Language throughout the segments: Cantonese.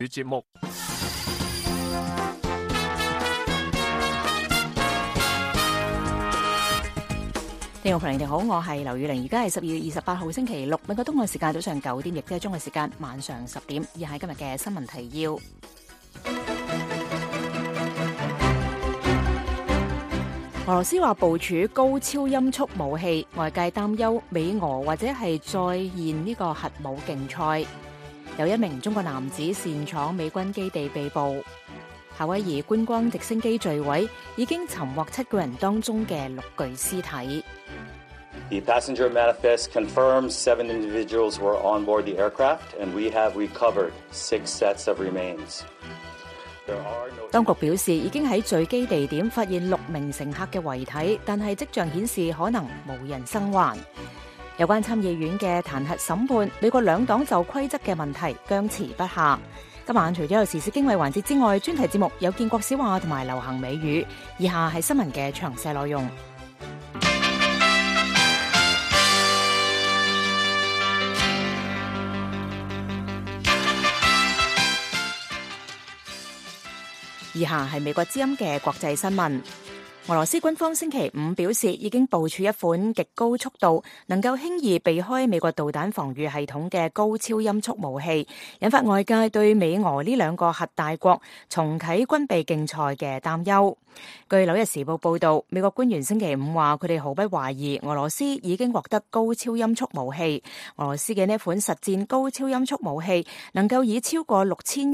節目。 聽眾朋友你好，我係劉宇玲，而家係12月28號星期六，美國東岸時間早上9點，亦即係中國時間晚上10點。以下係今日嘅新聞提要。俄羅斯話部署高超音速武器，外界擔憂美俄或者係再現呢個核武競賽。有一名中國男子擅闖美軍基地被捕。夏威夷觀光直升機墜毀，已經尋獲7個人當中嘅6具屍體。 The passenger manifest confirms 7 individuals were on board the aircraft, and we have recovered 6 sets of remains. 當局表示，已經喺墜機地點發現6名乘客嘅遺體，但係跡象顯示可能無人生還。有關參議院嘅彈劾審判，美國兩黨就規則嘅問題僵持不下。今晚除咗有時事經緯環節之外，專題節目有建國小話同埋流行美語。以下係新聞嘅詳細內容。以下係美國之音嘅國際新聞。俄羅斯軍方星期五表示，已經部署一款極高速度、能夠輕易避開美國導彈防禦系統嘅高超音速武器，引發外界對美俄呢兩個核大國重啟軍備競賽嘅擔憂。據紐約時報報道，美國官員星期五話，佢哋毫不懷疑俄羅斯已經獲得高超音速武器。俄羅斯嘅呢款實戰高超音速武器能夠以超過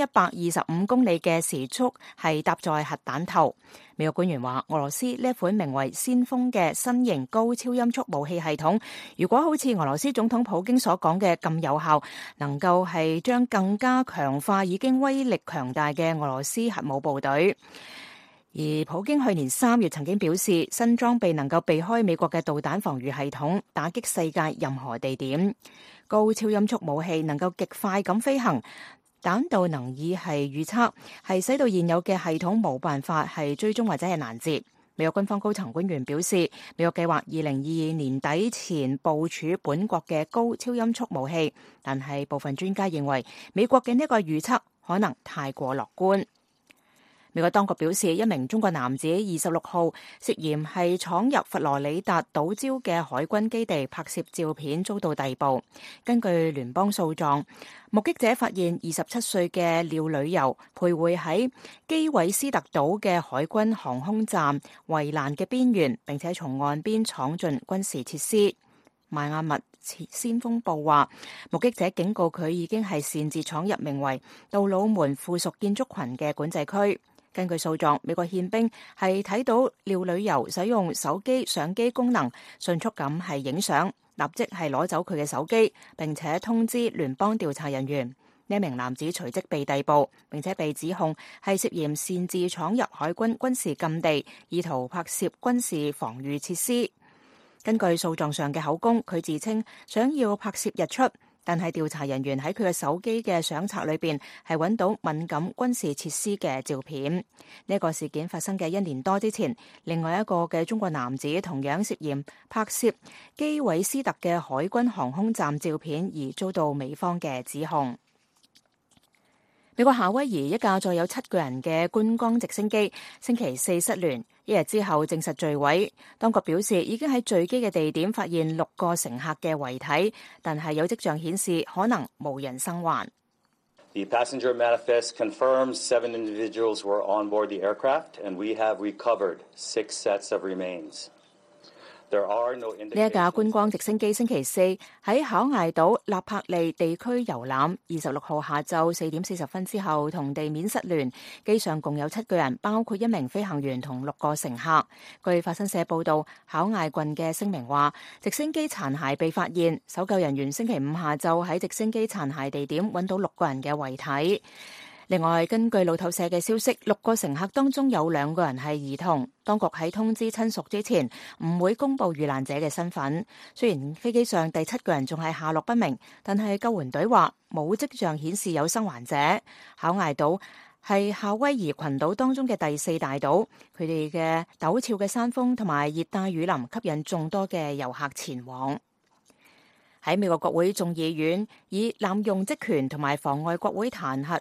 6125公里嘅時速係搭載核彈頭。美國官員話，俄羅斯呢款名為先鋒嘅新型高超音速武器系統，如果好似俄羅斯總統普京所講嘅咁有效，能夠係將更加強化已經威力強大嘅俄羅斯核武部隊。而普京去年3月曾經表示，新裝備能夠避開美國嘅導彈防禦系統，打擊世界任何地點。高超音速武器能夠極快咁飛行，彈道能以係預測，係使到現有嘅系統冇辦法係追蹤或者係攔截。美國軍方高層官員表示，美國計劃2022年底前部署本國嘅高超音速武器，但係部分專家認為美國嘅呢個預測可能太過樂觀。美國當局表示，一名中國男子26號涉嫌係闖入佛羅里達島礁嘅海軍基地拍攝照片，遭到逮捕。根據聯邦訴狀，目擊者發現27歲嘅廖旅遊徘徊喺基韋斯特島嘅海軍航空站圍欄嘅邊緣，並且從岸邊闖進軍事設施。邁阿密先鋒報話，目擊者警告佢已經係擅自闖入名為杜魯門附屬建築群嘅管制區。根據訴狀，美國憲兵係睇到廖旅遊使用手機相機功能，迅速咁係影相，立即係攞走佢嘅手機，並且通知聯邦調查人員。呢名男子隨即被逮捕，並且被指控係涉嫌擅自闖入海軍軍事禁地，意圖拍攝軍事防禦設施。根據訴狀上嘅口供，佢自稱想要拍攝日出，但係調查人員喺佢嘅手機嘅相冊裏邊係揾到敏感軍事設施嘅照片。呢個事件發生嘅1年多之前，另外一個嘅中國男子同樣涉嫌拍攝基韋斯特嘅海軍航空站照片，而遭到美方嘅指控。美國夏威夷一架載有7個人嘅觀光直升機星期4失聯，一日之後證實墜毀。當局表示已經喺墜機嘅地點發現6個乘客嘅遺體，但係有跡象顯示可能無人生還。 The passenger manifest confirms 7 individuals were on board the aircraft, and we have recovered 6 sets of remains. 呢一架觀光直升機星期4喺考艾島納柏利地區遊覽，26號下晝4點40分之後同地面失聯，機上共有7個人，包括1名飛行員同6個乘客。據法新社報道，考艾郡嘅聲明話，直升機殘骸被發現，搜救人員星期5下晝喺直升機殘骸地點揾到6個人嘅遺體。另外，根據路透社嘅消息，6個乘客當中有2個人係兒童。當局喺通知親屬之前，唔會公布遇難者嘅身份。雖然飛機上第7個人仲係下落不明，但係救援隊話冇跡象顯示有生還者。考艾島係夏威夷群島當中嘅第4大島，佢哋嘅陡峭嘅山峰同埋熱帶雨林吸引眾多嘅遊客前往。喺美國國會眾議院以濫用職權同埋妨礙國會彈劾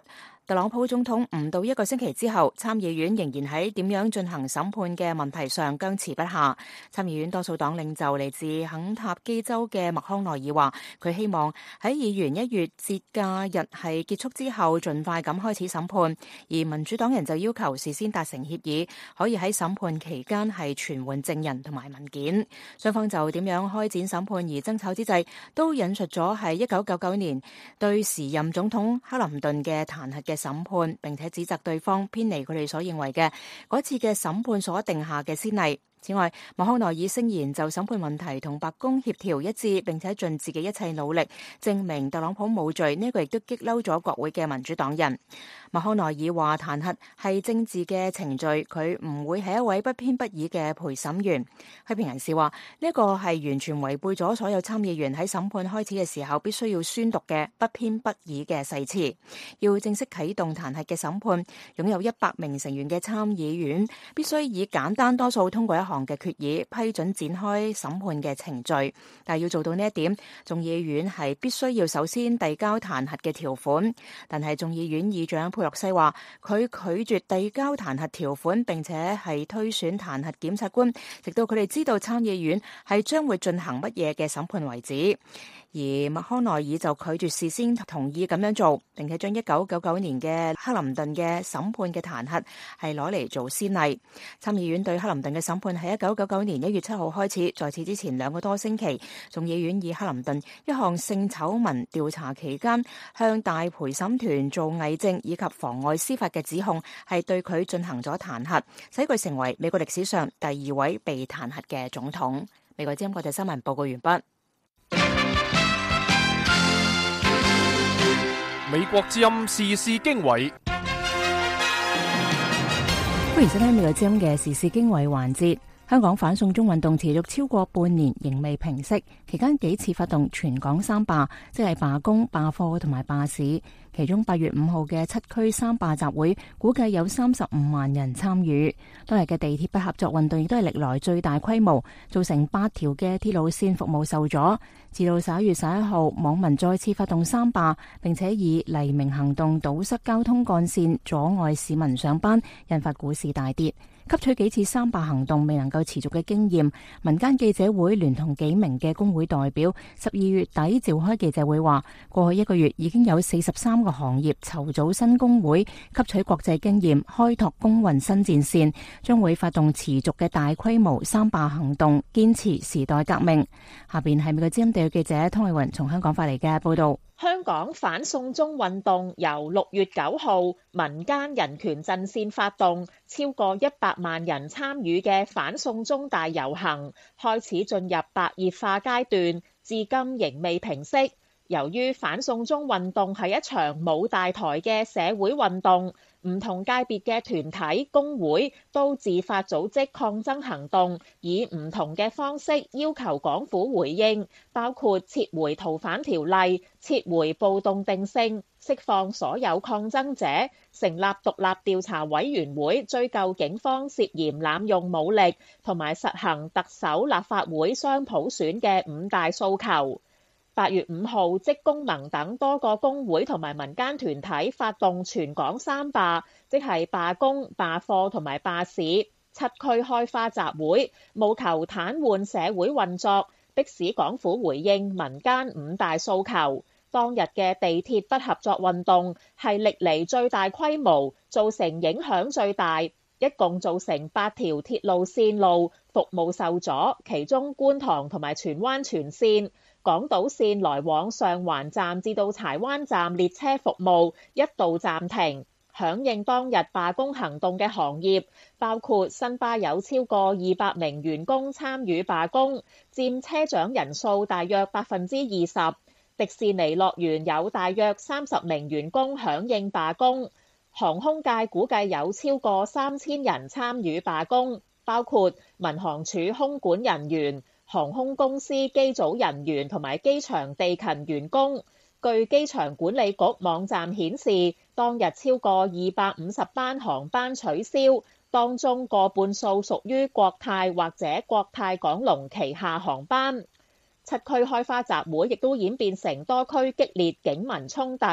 特朗普總統唔到一個星期之後，參議院仍然喺點樣進行審判嘅問題上僵持不下。參議院多數黨領袖嚟自肯塔基州嘅麥康奈爾話，佢希望喺議員1月節假日係結束之後，盡快咁開始審判。而民主黨人就要求事先達成協議，可以喺審判期間係傳喚證人同埋文件。雙方就點樣開展審判而爭吵之際，都引述咗係1999年對時任總統克林頓嘅彈劾嘅審判，並且指責對方偏離佢哋所認為嘅嗰次嘅審判所定下嘅先例。此外，麥康奈爾聲言就審判問題同白宮協調一致，並且盡自己一切努力證明特朗普冇罪。呢個亦都激嬲咗國會嘅民主黨人。麥康奈爾話彈劾係政治嘅程序，佢唔會係一位不偏不倚嘅陪審員。批評人士話呢個係完全違背咗所有參議員喺審判開始嘅時候必須要宣讀嘅不偏不倚嘅誓詞。要正式啟動彈劾嘅審判，擁有100名成員嘅參議院必須以簡單多數通過一項嘅決議，批准展開審判嘅程序。但係要做到呢一點，眾議院係必須要首先遞交彈劾嘅條款。但係眾議院議長佩洛西話佢拒絕遞交彈劾條款，並且係推選彈劾檢察官，直到佢哋知道參議院係將會進行乜嘢嘅審判為止。而麥康奈爾就拒絕事先同意咁樣做，並且將1999年嘅克林頓嘅審判嘅彈劾係攞嚟做先例。參議院對克林頓嘅審判喺1999年1月7號開始，在此之前2個多星期，眾議院以克林頓一項性醜聞調查期間向大陪審團做偽證以及妨礙司法嘅指控，係對佢進行咗彈劾，使佢成為美國歷史上第2位被彈劾嘅總統。美國之音國際新聞報告完畢。 美國之音時事經緯， 歡迎收聽美國之音嘅時事經緯環節。香港反送中運動持續超過半年，仍未平息。期間幾次發動全港三罷，即係罷工、罷課同埋罷市。其中8月5號嘅7區三罷集會，估計有35萬人參與。當日嘅地鐵不合作運動亦都係歷來最大規模，造成8條嘅鐵路線服務受阻。至到11月11號，網民再次發動三罷，並且以黎明行動堵塞交通幹線，阻礙市民上班，引發股市大跌。吸取幾次三罷行動未能夠持續嘅經驗，民間記者會聯同幾名嘅工會代表12月底召開記者會，話過去1個月已經有43個行業籌組新工會，吸取國際經驗，開拓工運新戰線，將會發動持續嘅大規模三罷行動，堅持時代革命。下邊係美國之音地區記者湯偉雲從香港發嚟嘅報道。 香港反送中運動由6月9號民間人權陣線發動，超過100萬人參與嘅反送中大遊行開始進入白熱化階段，至今仍未平息。由於反送中運動係一場冇大台嘅社會運動，唔同界別嘅團體工會都自發組織抗爭行動，以唔同嘅方式要求港府回應，包括撤回逃犯條例、撤回暴動定性、釋放所有抗爭者、成立獨立調查委員會追究警方涉嫌濫用武力，同埋實行特首、立法會雙普選嘅5大訴求。8月5號，職工盟等多個工會同埋民間團體發動全港三罷，即係罷工、罷課同埋罷市，7區開花集會，務求癱瘓社會運作，迫使港府回應民間5大訴求。當日嘅地鐵不合作運動係歷嚟最大規模，造成影響最大，一共造成8條鐵路線路服務受阻，其中觀塘同埋荃灣全線、港島線來往上環站至到柴灣站列車服務一度暫停。響應當日罷工行動嘅行業包括新巴有超過200名員工參與罷工，佔車長人數大約20%。迪士尼樂園有大約30名員工響應罷工。航空界估計有超過3000人參與罷工，包括民航處空管人員、航空公司機組人員同埋機場地勤員工。據機場管理局網站顯示，當日超過250班航班取消，當中過半數屬於國泰或者國泰港龍旗下航班。7區開花集會亦都演變成多區激烈警民衝突，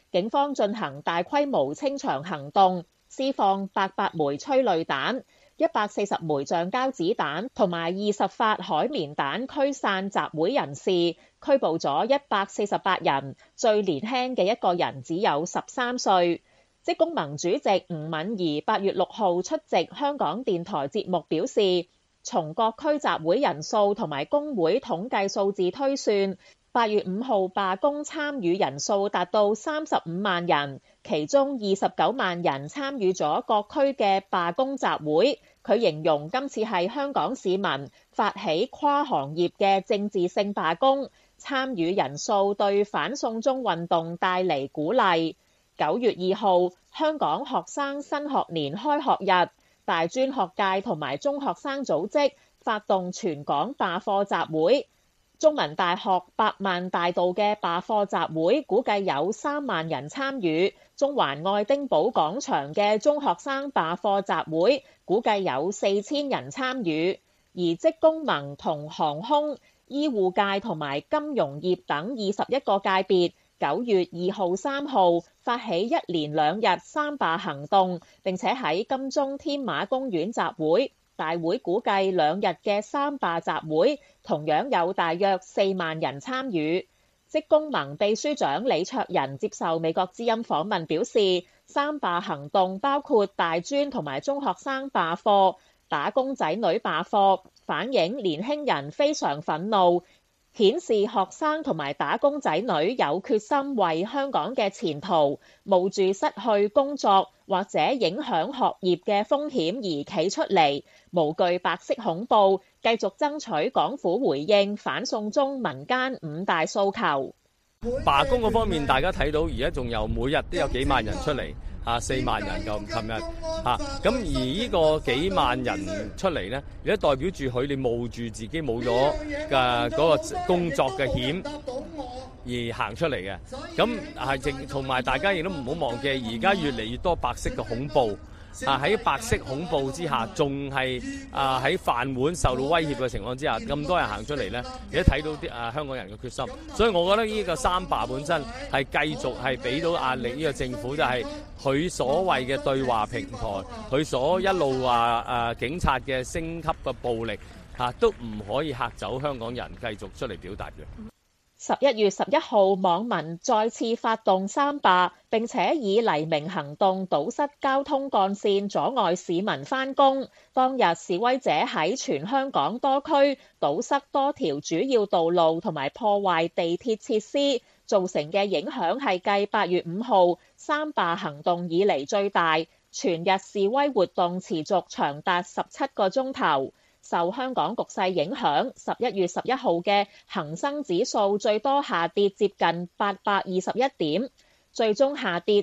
警方進行大規模清場行動，施放800枚催淚彈、140枚橡膠子彈同埋20發海綿彈驅散集會人士，拘捕咗148人，最年輕嘅一個人只有13歲。職工盟主席吳敏儀8月6號出席香港電台節目表示，從各區集會人數同埋工會統計數字推算，8月5號罷工參與人數達到35萬人，其中29萬人參與咗各區嘅罷工集會。佢形容今次係香港市民發起跨行業嘅政治性罷工，參與人數對反送中運動帶嚟鼓勵。9月2號，香港學生新學年開學日，大專學界同埋中學生組織發動全港罷課集會。中文大學百萬大道嘅罷課集會估計有3萬人參與，中環愛丁堡廣場嘅中學生罷課集會估計有4000人參與，而職工盟同航空、醫護界同埋金融業等21個界別9月2號、3號發起一連2日3罷行動，並且喺金鐘添馬公園集會。大會估計2日嘅3罷集會同樣有大約4萬人參與。職工盟秘書長李卓人接受美國之音訪問表示，3罷行動包括大專同埋中學生罷課、打工仔女罷課，反映年輕人非常憤怒，顯示學生同埋打工仔女有決心為香港嘅前途冒住失去工作或者影響學業嘅風險而企出嚟，無懼白色恐怖，繼續爭取港府回應反送中民間5大訴求。 罷工嗰方面，大家睇到而家仲有每日都有幾萬人出嚟，4萬人夠，琴日咁而呢個幾萬人出嚟呢，而家代表住佢哋冒住自己冇咗嘅嗰個工作嘅險而行出嚟嘅。咁係同埋大家亦都唔好忘記，而家越嚟越多白色嘅恐怖。喺白色恐怖之下，仲係喺飯碗受到威脅嘅情況之下，咁多人行出嚟呢，而家睇到啲香港人嘅決心，所以我覺得呢個3罷本身係繼續係俾到壓力呢個政府，就係佢所謂嘅對話平台，佢所一路話警察嘅升級嘅暴力都唔可以嚇走香港人繼續出嚟表達嘅。 11月11號，網民再次發動3罷，並且以黎明行動堵塞交通幹線，阻礙市民返工。當日示威者喺全香港多區堵塞多條主要道路同埋破壞地鐵設施，造成嘅影響係繼8月5號3罷行動以嚟最大，全日示威活動持續長達17個鐘頭。受香港局勢影響，11月11號嘅恒生指數最多下跌接近821點，最終下跌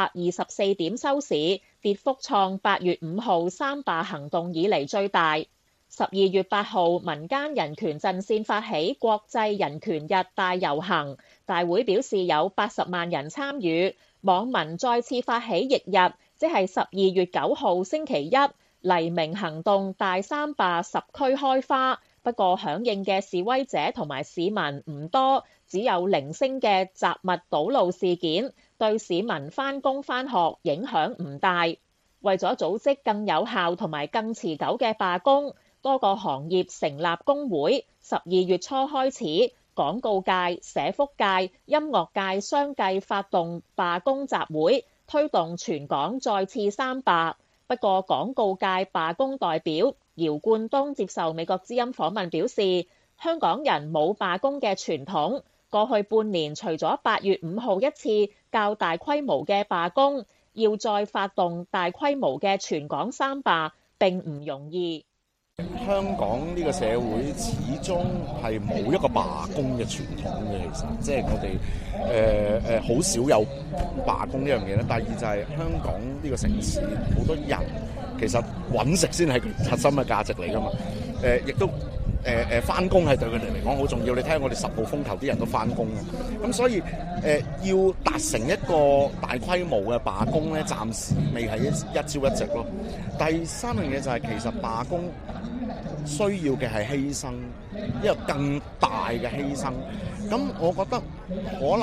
724點收市，跌幅創8月5號3罷行動以嚟最大。12月8號，民間人權陣線發起國際人權日大遊行，大會表示有80萬人參與，網民再次發起翌日，即係12月9號星期一，黎明行動大3罷10區開花，不過響應嘅示威者同埋市民唔多，只有零星嘅雜物堵路事件，對市民返工返學影響唔大。為咗組織更有效同埋更持久嘅罷工，多個行業成立工會。12月初開始，廣告界、社福界、音樂界相繼發動罷工集會，推動全港再次3罷。不過，廣告界罷工代表姚冠東接受美國之音訪問表示，香港人冇罷工嘅傳統，過去半年除咗8月5號一次較大規模嘅罷工，要再發動大規模嘅全港3罷並唔容易。 香港呢個社會始終係冇一個罷工嘅傳統嘅，其實即係我哋好少有罷工呢樣嘢咧。第二就係香港呢個城市好多人其實揾食先係核心嘅價值嚟㗎嘛。亦都返工係對佢哋嚟講好重要。你睇下我哋10號風球啲人都返工嘅，咁所以要達成一個大規模嘅罷工咧，暫時未係一朝一夕咯。第三樣嘢就係其實罷工需要嘅係犧牲，一個更大嘅犧牲。咁我覺得可能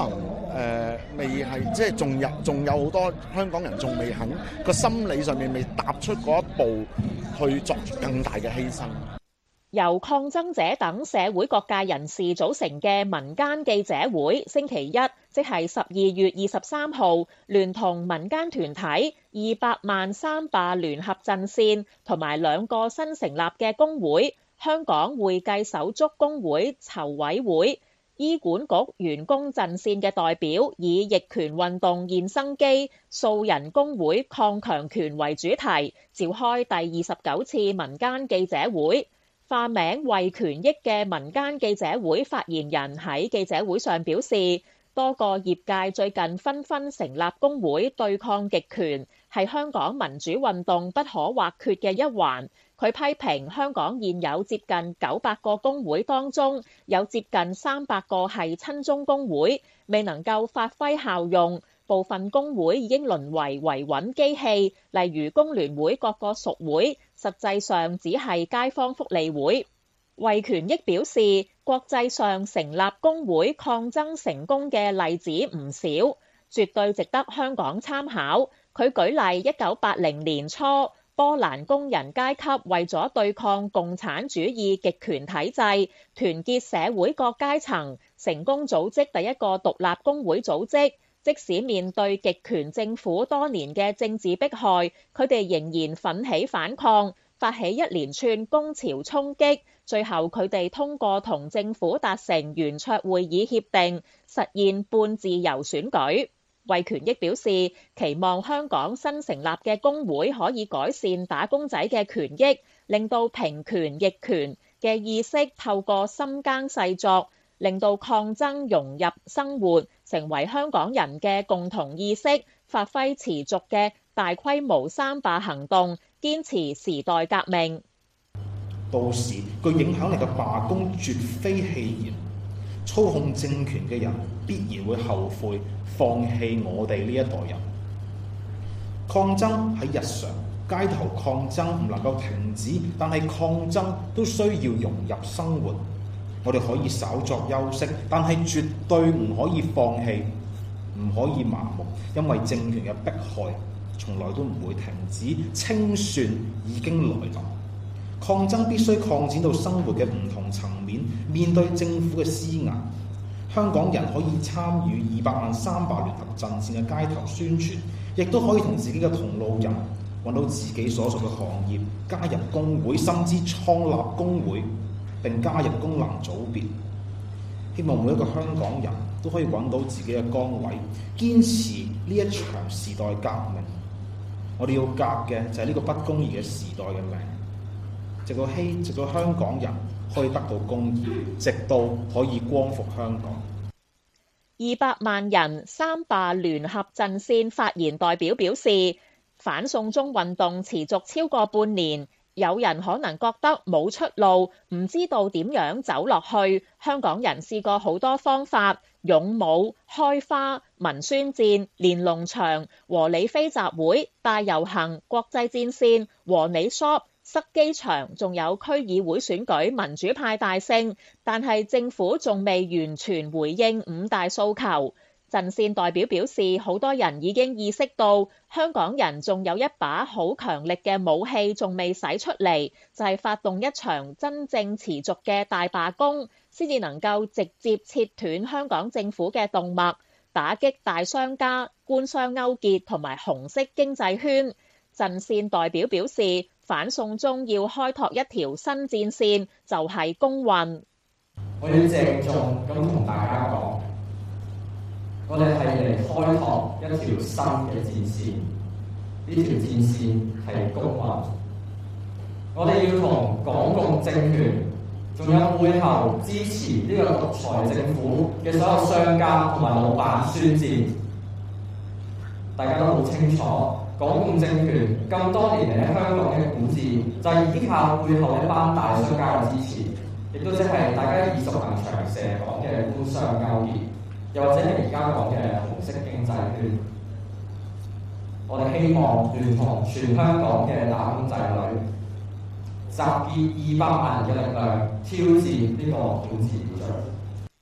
未係即係仲有好多香港人仲未肯個心理上面未踏出嗰一步去作更大嘅犧牲。 由抗爭者等社會各界人士組成嘅民間記者會，星期一即係12月23號，聯同民間團體200萬三罷聯合陣線同埋2個新成立嘅工會，香港會計手足工會籌委會、醫管局員工陣線嘅代表，以逆權運動現生機素人工會抗強權為主題，召開第29次民間記者會。化名為權益嘅民間記者會發言人喺記者會上表示，多個業界最近紛紛成立工會對抗極權，係香港民主運動不可或缺嘅一環。佢批評香港現有接近900個工會當中，有接近300個係親中工會，未能夠發揮效用。部分工會已經淪為維穩機器，例如工聯會各個屬會，實際上只係街坊福利會。為權益表示，國際上成立工會抗爭成功嘅例子唔少，絕對值得香港參考。佢舉例1980年初，波蘭工人階級為咗對抗共產主義極權體制，團結社會各階層，成功組織第一個獨立工會組織。即使面對極權政府多年嘅政治迫害，佢哋仍然奮起反抗，發起一連串工潮衝擊，最後佢哋通過同政府達成圓桌會議協定，實現半自由選舉。為權益表示，期望香港新成立嘅工會可以改善打工仔嘅權益，令到平權逆權嘅意識透過深耕細作，令到抗爭融入生活，成為香港人嘅共同意識，發揮持續嘅大規模三罷行動，堅持時代革命。 到時具影響力嘅罷工絕非戲言，操控政權嘅人必然會後悔放棄我哋呢一代人。抗爭喺日常街頭抗爭唔能夠停止，但係抗爭都需要融入生活。我哋可以稍作休息，但係絕對唔可以放棄，唔可以麻木，因為政權嘅迫害從來都唔會停止，清算已經來臨。抗爭必須擴展到生活嘅唔同層面，面對政府嘅施壓。香港人可以參與200萬三罷聯合陣線嘅街頭宣傳，亦都可以同自己嘅同路人揾到自己所屬嘅行業，加入工會，甚至創立工會並加入功能組別。希望每一個香港人都可以揾到自己嘅崗位，堅持呢一場時代革命。我哋要革嘅就係呢個不公義嘅時代嘅命，直到香港人可以得到公義，直到可以光復香港。 200萬人三罷聯合陣線發言代表表示，反送中運動持續超過半年，有人可能覺得冇出路，唔知道點樣走落去。香港人試過好多方法，勇武、開花、民宣戰、連儂牆、和理非集會、大遊行、國際戰線、和理 shop、塞機場，仲有區議會選舉民主派大勝，但係政府仲未完全回應5大訴求。陣線代表表示，好多人已經意識到香港人仲有一把好強力嘅武器仲未使出嚟，就係發動一場真正持續嘅大罷工，先至能夠直接切斷香港政府嘅動脈，打擊大商家、官商勾結同埋紅色經濟圈。陣線代表表示，反送中要開拓一條新戰線，就係工運。 我要鄭重咁同大家講，我哋係嚟開拓一條新嘅戰線，呢條戰線係工運。我哋要同港共政權，仲有背後支持呢個獨裁政府嘅所有商家同埋老闆宣戰。大家都好清楚，港共政權咁多年嚟喺香港嘅管治，就係依靠背後一班大商家嘅支持，亦都即係大家耳熟能詳成日講嘅官商勾結，又或者係而家講嘅紅色經濟圈。我哋希望聯同全香港嘅打工仔女，集結200萬人嘅力量，挑戰呢個管治秩序。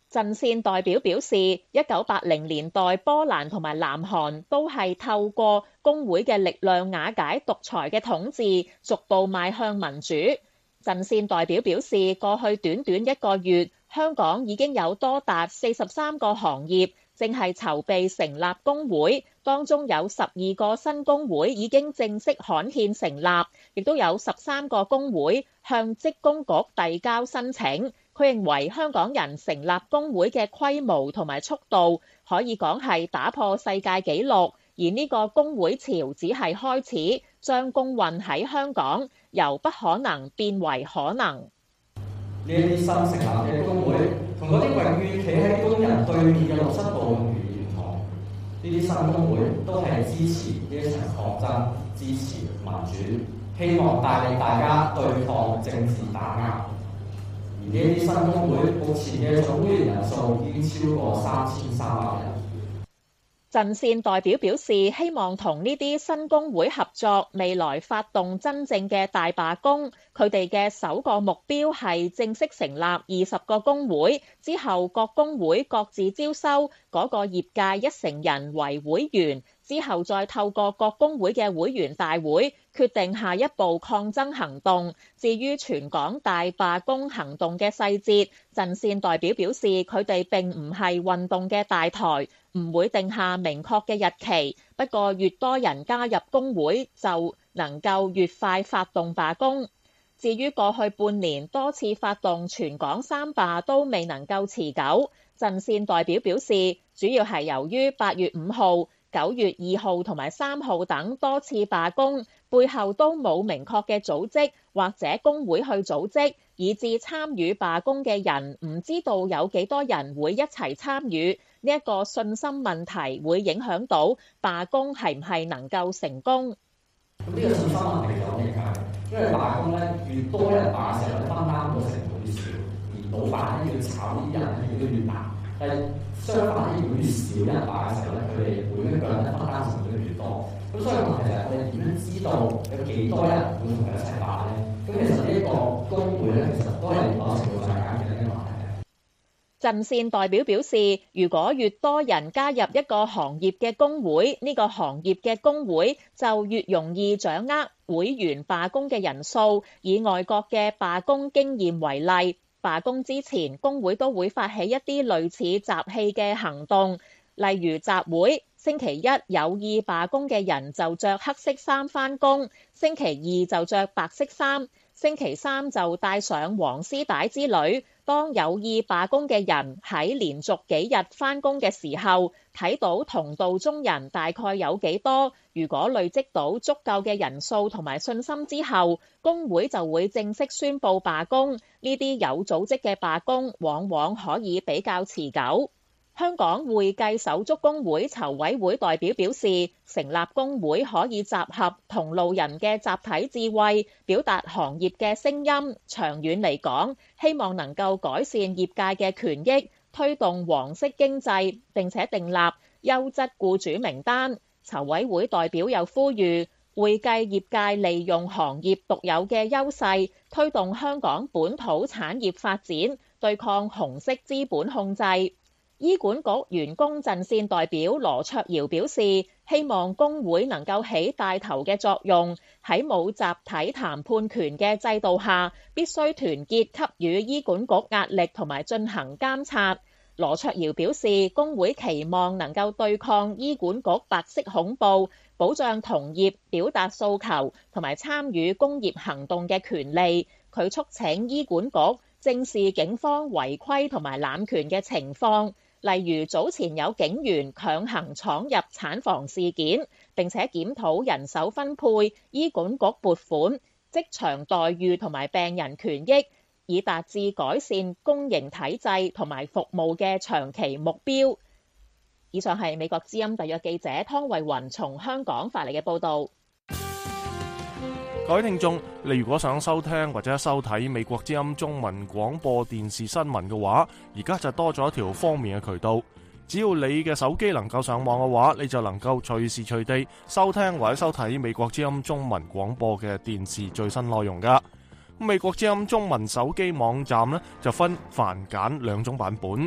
陣線代表表示，1980年代波蘭同埋南韓都係透過工會嘅力量瓦解獨裁嘅統治，逐步邁向民主。陣線代表表示，過去短短1個月，香港已經有多達43個行業正係籌備成立工會，當中有12個新工會已經正式刊憲成立，亦都有13個工會向職工局遞交申請。佢認為香港人成立工會嘅規模同埋速度可以講係打破世界紀錄，而呢個工會潮只係開始，將工運喺香港由不可能變為可能。 呢啲新成立嘅工會同嗰啲永遠企喺工人對面嘅綠色暴動員唔同，呢啲新工會都係支持呢一場抗爭，支持民主，希望帶領大家對抗政治打壓。而呢啲新工會目前嘅總會員人數已經超過3300人。 陣線代表表示，希望同呢啲新工會合作，未來發動真正嘅大罷工。佢哋嘅首個目標係正式成立20個工會，之後各工會各自招收嗰個業界1成人為會員，之後再透過各工會嘅會員大會決定下一步抗爭行動。至於全港大罷工行動嘅細節，陣線代表表示，佢哋並唔係運動嘅大台，唔會定下明確嘅日期。不過越多人加入工會，就能夠越快發動罷工。至於過去半年多次發動全港3罷都未能夠持久，陣線代表表示，主要係由於8月5號、9月2號同埋3號等多次罷工，背後都冇明確嘅組織或者工會去組織，以致參與罷工嘅人唔知道有幾多人會一齊參與。呢一個信心問題會影響到罷工係唔係能夠成功。 咁呢個信心問題有影響，因為罷工咧越多人罷嘅時候，分擔個成本越少，而老闆咧要炒呢啲人咧亦都越難。但係相反，如果越少人罷嘅時候咧，佢哋每一個人咧分擔成本越多。咁所以問題就係我哋點樣知道有幾多人會同佢一齊罷咧？咁其實呢一個工會咧，其實都係某程度上解決緊呢個問題。 陣線代表表示，如果越多人加入一個行業嘅工會，呢個行業嘅工會就越容易掌握會員罷工嘅人數。以外國嘅罷工經驗為例，罷工之前工會都會發起一啲類似集氣嘅行動，例如集會。星期一有意罷工嘅人就着黑色衫返工，星期二就着白色衫，星期三就帶上黃絲帶之類。當有意罷工嘅人喺連續幾日返工嘅時候，睇到同道中人大概有幾多，如果累積到足夠嘅人數同埋信心之後，工會就會正式宣布罷工。呢啲有組織嘅罷工往往可以比較持久。香港會計手足工會籌委會代表表示，成立工會可以集合同路人嘅集體智慧，表達行業嘅聲音。長遠嚟講，希望能夠改善業界嘅權益，推動黃色經濟，並且訂立優質僱主名單。籌委會代表又呼籲，會計業界利用行業獨有嘅優勢，推動香港本土產業發展，對抗紅色資本控制。醫管局員工陣線代表羅卓瑤表示，希望工會能夠起帶頭嘅作用，喺冇集體談判權嘅制度下，必須團結給予醫管局壓力同埋進行監察。羅卓瑤表示，工會期望能夠對抗醫管局白色恐怖，保障同業表達訴求同埋參與工業行動嘅權利。佢促請醫管局正視警方違規同埋濫權嘅情況。例如早前有警員強行闖入產房事件，並且檢討人手分配、醫管局撥款、職場待遇同埋病人權益，以達至改善公營體制同埋服務嘅長期目標。以上係美國之音特約記者湯慧雲從香港發嚟嘅報導。 各位聽眾，你如果想收聽或者收睇美國之音中文廣播電視新聞嘅話，而家就多咗一條方便嘅渠道。只要你嘅手機能夠上網嘅話，你就能夠隨時隨地收聽或者收睇美國之音中文廣播嘅電視最新內容噶。美國之音中文手機網站呢，就分繁簡兩種版本。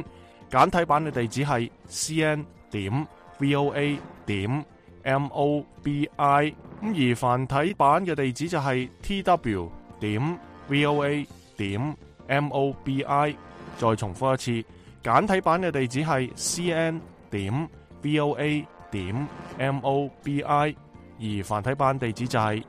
簡體版嘅地址係 cn.voa.mobi， 而繁體版嘅地址就係 tw.voa.mobi。 再重複一次，簡體版嘅地址係 cn.voa.mobi， 而繁體版地址就係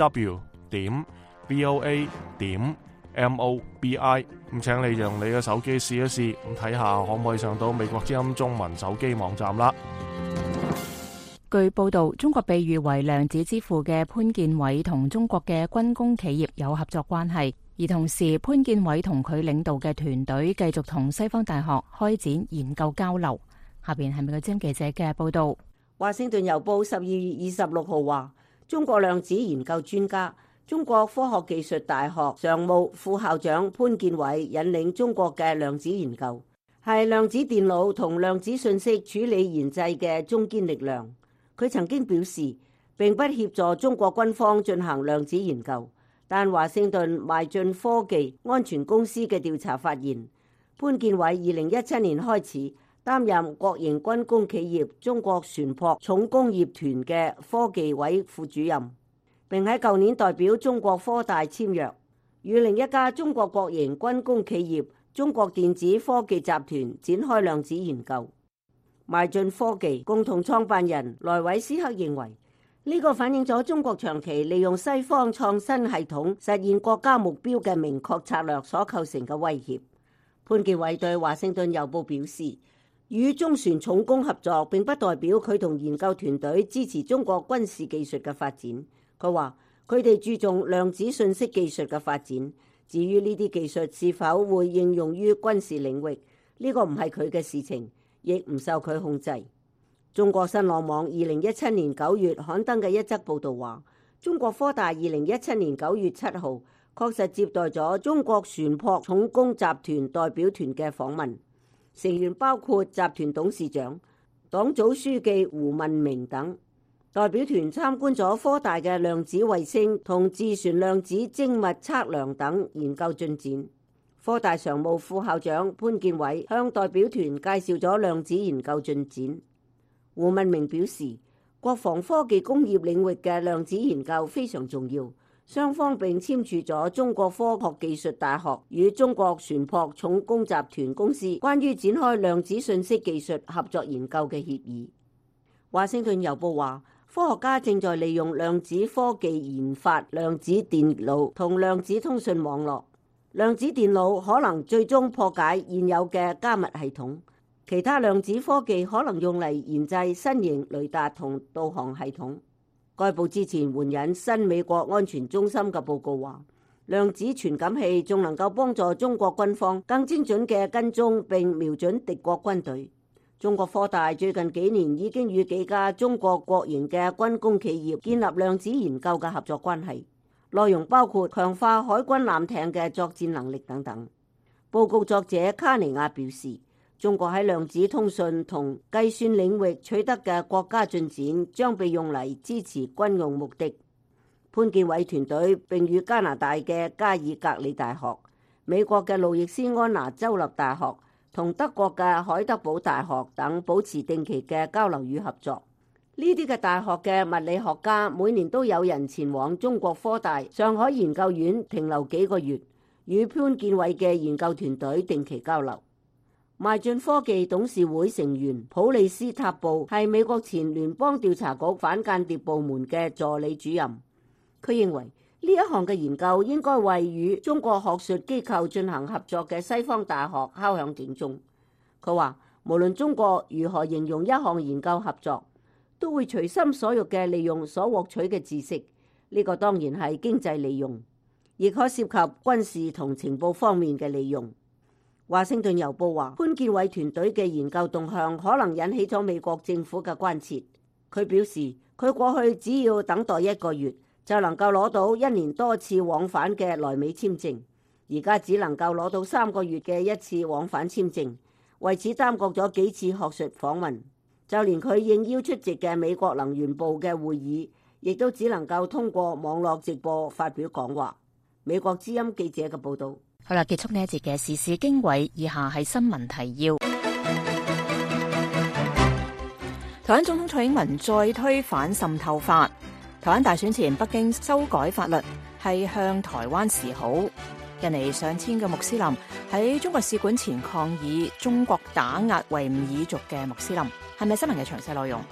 tw.voa.mobi。 咁請你用你嘅手機試一試，咁睇下可唔可以上到美國之音中文手機網站啦。 據報道，中國被譽為量子之父嘅潘建偉同中國嘅軍工企業有合作關係，而同時潘建偉同佢領導嘅團隊繼續同西方大學開展研究交流。下邊係美國之音記者嘅報道。 華盛頓郵報12月26號話，中國量子研究專家、中國科學技術大學常務副校長潘建偉引領中國嘅量子研究，係量子電腦同量子信息處理研製嘅中堅力量。佢曾經表示，並不協助中國軍方進行量子研究，但華盛頓邁進科技安全公司嘅調查發現，潘建偉2017年開始擔任國營軍工企業中國船舶重工業團嘅科技委副主任，並喺舊年代表中國科大簽約，與另一家中國國營軍工企業中國電子科技集團展開量子研究。邁進科技共同創辦人萊維斯克認為，呢個反映咗中國長期利用西方創新系統實現國家目標嘅明確策略所構成嘅威脅。潘建偉對華盛頓郵報表示，與中船重工合作並不代表佢同研究團隊支持中國軍事技術嘅發展。佢話佢哋注重量子信息技術嘅發展，至於呢啲技術是否會應用於軍事領域，呢個唔係佢嘅事情，亦唔受佢控制。中國新浪網2017年9月刊登嘅一則報道話，中國科大2017年9月7號確實接待咗中國船舶重工集團代表團嘅訪問，成員包括集團董事長、黨組書記胡文明等。代表團參觀咗科大嘅量子衛星同自旋量子精密測量等研究進展。科大常務副校長潘建偉向代表團介紹咗量子研究進展。胡文明表示，國防科技工業領域嘅量子研究非常重要，雙方並簽署咗中國科學技術大學與中國船舶重工集團公司關於展開量子信息技術合作研究嘅協議。華盛頓郵報話，科學家正在利用量子科技研發量子電腦同量子通訊網絡。量子電腦可能最終破解現有嘅加密系統，其他量子科技可能用嚟研製新型雷達同導航系統。該報之前援引新美國安全中心嘅報告話，量子傳感器仲能夠幫助中國軍方更精準嘅跟蹤並瞄準敵國軍隊。中國科大最近幾年已經與幾家中國國營嘅軍工企業建立量子研究嘅合作關係，內容包括強化海軍艦艇嘅作戰能力等等。報告作者卡尼亞表示，中國喺量子通訊同計算領域取得嘅國家進展將被用嚟支持軍用目的。潘建偉團隊並與加拿大嘅加爾格里大學、美國嘅路易斯安那州立大學同德國嘅海德堡大學等保持定期嘅交流與合作。呢啲嘅大學嘅物理學家每年都有人前往中國科大上海研究院停留幾個月，與潘建偉嘅研究團隊定期交流。邁進科技董事會成員普利斯塔布係美國前聯邦調查局反間諜部門嘅助理主任，佢認為呢一項嘅研究應該為與中國學術機構進行合作嘅西方大學敲響警鐘。佢話，無論中國如何形容一項研究合作，都會隨心所欲嘅利用所獲取嘅知識，呢個當然係經濟利用，亦可涉及軍事同情報方面嘅利用。華盛頓郵報話，潘建偉團隊嘅研究動向可能引起咗美國政府嘅關切。佢表示，佢過去只要等待1個月就能夠攞到1年多次往返嘅來美簽證，而家只能夠攞到3個月嘅1次往返簽證，為此耽擱咗幾次學術訪問。就連佢應邀出席嘅美國能源部嘅會議，亦都只能夠通過網絡直播發表講話。美國之音記者嘅報道。 好啦，結束呢一節嘅時事經緯，以下係新聞提要。 台灣總統蔡英文再推反滲透法。台灣大選前，北京修改法律係向台灣示好。印尼上千嘅穆斯林喺中國使館前抗議中國打壓維吾爾族嘅穆斯林。係咪新聞嘅詳細內容？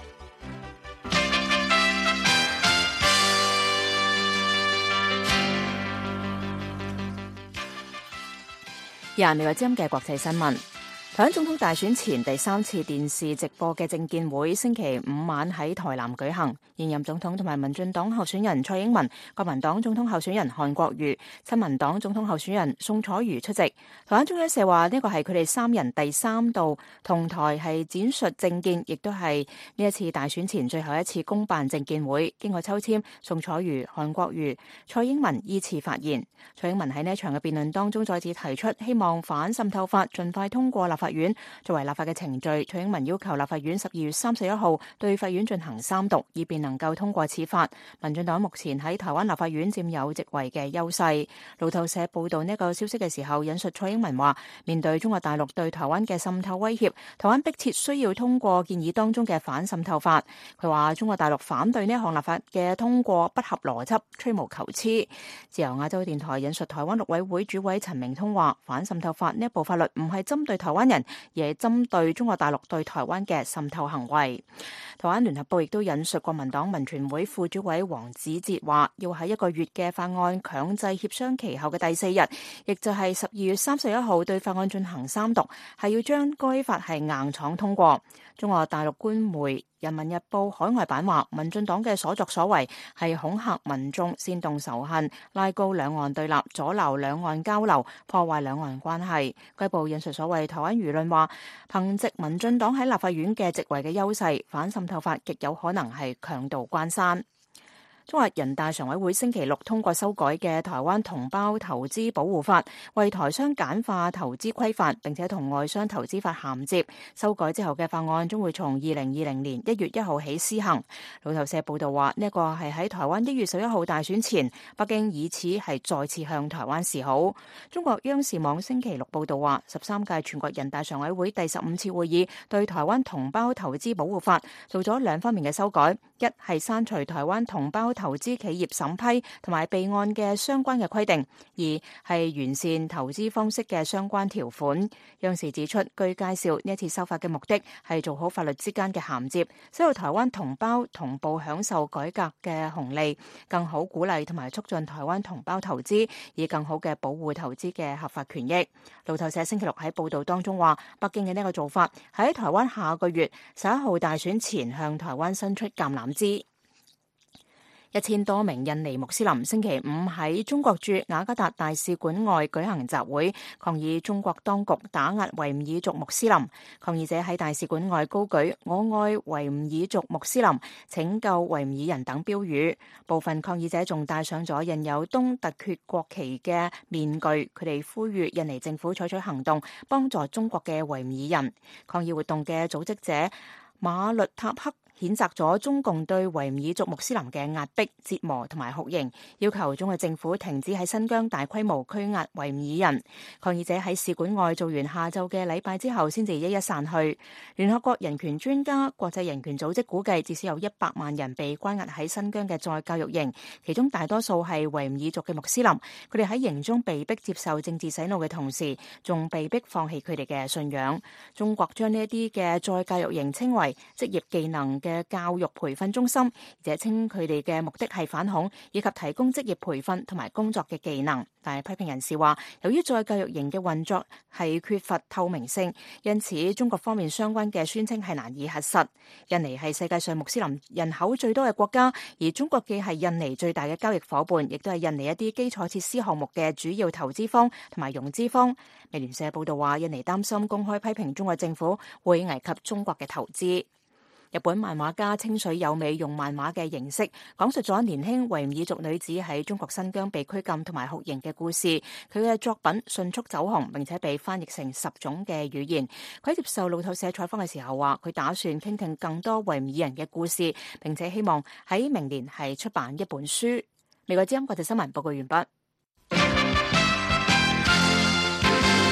廿美國之音嘅國際新聞。台灣總統大選前第3次電視直播嘅政見會星期5晚喺台南舉行，現任總統同埋民進黨候選人蔡英文、國民黨總統候選人韓國瑜、親民黨總統候選人宋楚瑜出席。台灣中央社話呢個係佢哋3人第3度同台係展述政見，亦都係呢一次大選前最後一次公辦政見會。經過抽籤，宋楚瑜、韓國瑜、蔡英文依次發言。蔡英文喺呢場嘅辯論當中再次提出希望反滲透法盡快通過立法院。作為立法嘅程序，蔡英文要求立法院12月31號對法院進行3讀，以便能夠通過此法。民進黨目前喺台灣立法院佔有席位嘅優勢。路透社報道呢個消息嘅時候，引述蔡英文話：面對中國大陸對台灣嘅滲透威脅，台灣迫切需要通過建議當中嘅反滲透法。佢話中國大陸反對呢一項立法嘅通過不合邏輯、吹毛求疵。自由亞洲電台引述台灣陸委會主委陳明通話：反滲透法呢一部法律唔係針對台灣人，而係針對中國大陸對台灣嘅滲透行為。台灣聯合報亦都引述國民黨民權會副主委黃子哲話：要喺1個月嘅法案強制協商期後嘅第4日，亦就係12月31號對法案進行3讀，係要將該法係硬闖通過。中國大陸官媒《人民日報》海外版話：民進黨嘅所作所為係恐嚇民眾、煽動仇恨、拉高兩岸對立、阻撓兩岸交流、破壞兩岸關係。該報引述所謂台灣輿論話：憑藉民進黨喺立法院嘅席位嘅優勢，反滲透法極有可能係強渡關山。中國人大常委會星期6通過修改嘅《台灣同胞投資保護法》，為台商簡化投資規範，並且同外商投資法銜接。修改之後嘅法案將會從2020年1月1號起施行。路透社報道話，呢一個係喺台灣1月11號大選前，北京以此係再次向台灣示好。中國央視網星期6報道話，13屆全國人大常委會第15次會議對《台灣同胞投資保護法》做咗2方面嘅修改，一係刪除台灣同胞投資企業審批同埋備案嘅相關嘅規定，二係完善投資方式嘅相關條款。央視指出，據介紹，呢一次修法嘅目的係做好法律之間嘅銜接，使到台灣同胞同步享受改革嘅紅利，更好鼓勵同埋促進台灣同胞投資，以更好嘅保護投資嘅合法權益。路透社星期6喺報道當中話，北京嘅呢個做法喺台灣下個月11號大選前向台灣伸出橄欖枝。1000多名印尼穆斯林星期5喺中國駐雅加達大使館外舉行集會，抗議中國當局打壓維吾爾族穆斯林。抗議者喺大使館外高舉"我愛維吾爾族穆斯林，拯救維吾爾人"等標語。部分抗議者仲戴上咗印有東突厥國旗嘅面具，佢哋呼籲印尼政府採取行動，幫助中國嘅維吾爾人。抗議活動嘅組織者馬律塔克譴責咗中共對維吾爾族穆斯林嘅壓迫、折磨同埋酷刑，要求中國政府停止喺新疆大規模拘押維吾爾人。抗議者喺使館外做完下晝嘅禮拜之後，先至一一散去。聯合國人權專家、國際人權組織估計，至少有100萬人被關押喺新疆嘅再教育營，其中大多數係維吾爾族嘅穆斯林。佢哋喺營中被迫接受政治洗腦嘅同時，仲被迫放棄佢哋嘅信仰。中國將呢一啲嘅再教育營稱為職業技能嘅教育培訓中心，而且稱佢哋嘅目的係反恐以及提供職業培訓同埋工作嘅技能。但係批評人士話，由於再教育營嘅運作係缺乏透明性，因此中國方面相關嘅宣稱係難以核實。印尼係世界上穆斯林人口最多嘅國家，而中國既係印尼最大嘅交易夥伴，亦都係印尼一啲基礎設施項目嘅主要投資方同埋融資方。美聯社報道話，印尼擔心公開批評中國政府會危及中國嘅投資。日本漫畫家清水有美用漫畫嘅形式講述咗年輕維吾爾族女子喺中國新疆被拘禁同埋酷刑嘅故事。佢嘅作品迅速走紅，並且被翻譯成10種嘅語言。佢喺接受路透社採訪嘅時候話，佢打算傾聽更多維吾爾人嘅故事，並且希望喺明年係出版一本書。美國之音國際新聞報告完畢。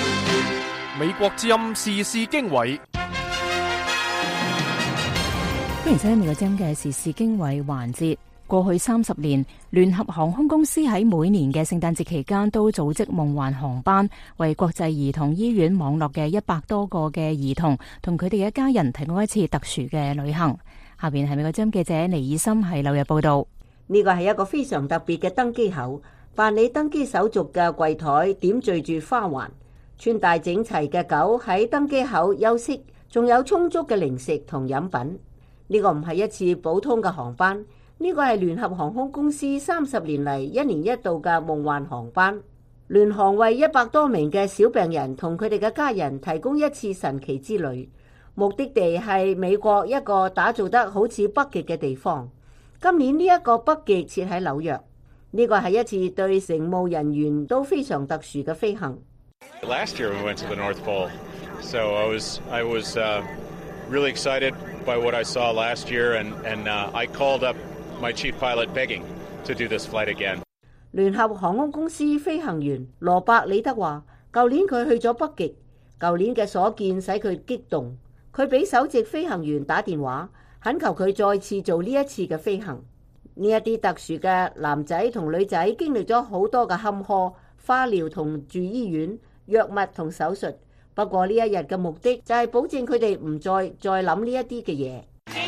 美國之音時事經緯。 歡迎收聽美國之音嘅時事經緯環節。過去30年，聯合航空公司喺每年嘅聖誕節期間都組織夢幻航班，為國際兒童醫院網絡嘅100多個嘅兒童同佢哋嘅家人提供一次特殊嘅旅行。下邊係美國之音記者尼爾森喺紐約報道。 呢個係一個非常特別嘅登機口，辦理登機手續嘅櫃台點綴住花環，穿戴整齊嘅狗喺登機口休息，仲有充足嘅零食同飲品。呢個唔係一次普通嘅航班，呢個係聯合航空公司30年嚟1年1度嘅夢幻航班。聯航為100多名嘅小病人同佢哋嘅家人提供一次神奇之旅，目的地係美國一個打造得好似北極嘅地方。今年呢一個北極設喺紐約，呢個係一次對乘務人員都非常特殊嘅飛行。 Last year we went to the North Pole, so I was really excited by what I saw last year, and I called up my chief pilot begging to do this flight again. 聯合航空公司飛行員羅伯里德話，舊年佢去咗北極，舊年嘅所見使佢激動，佢俾首席飛行員打電話，懇求佢再次做呢一次嘅飛行。呢一啲特殊嘅男仔同女仔經歷咗好多嘅坎坷，化療同住醫院、藥物同手術。不過呢一日嘅目的就係保證佢哋唔再諗呢一啲嘅嘢。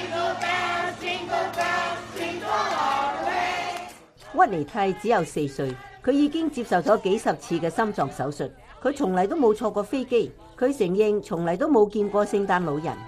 屈尼蒂只有4歲，佢已經接受咗幾十次嘅心臟手術，佢從嚟都冇坐過飛機，佢承認從嚟都冇見過聖誕老人。